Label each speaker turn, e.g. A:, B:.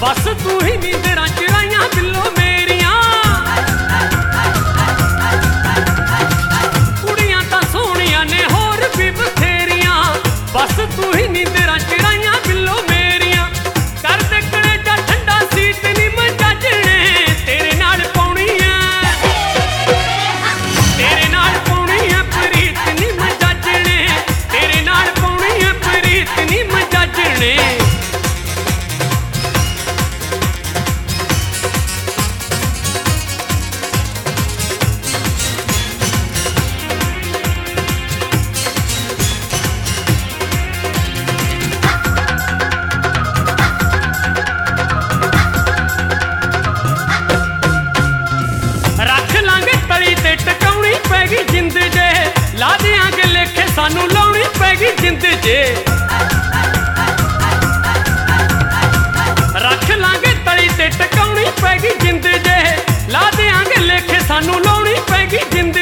A: बस तू ही नींदरां चुराइयां बिल्लो मेरियां। कुड़ियां तां सोहणियां ने होर भी बथेरियां, बस तू ही नींदरां चुराइयां बिल्लो मेरियां। कर दे कलेजा ठंडा सीत नी मजाजणे, तेरे नाल पाउणी ऐ, तेरे नाल पाउणी ऐ प्रीत नी मजाजणे, तेरे नाल पाउणी ऐ प्रीत नी मजाजणे। रख लांगे तली ते टकाउणी पैगी जिंद जे, ला देंगे लेखे सानू लाउणी पैगी जिंद जे। रख लांगे तली ते टकाउणी पैगी जिंद जे, ला देंगे लेखे सानू लाउणी पैगी जिंद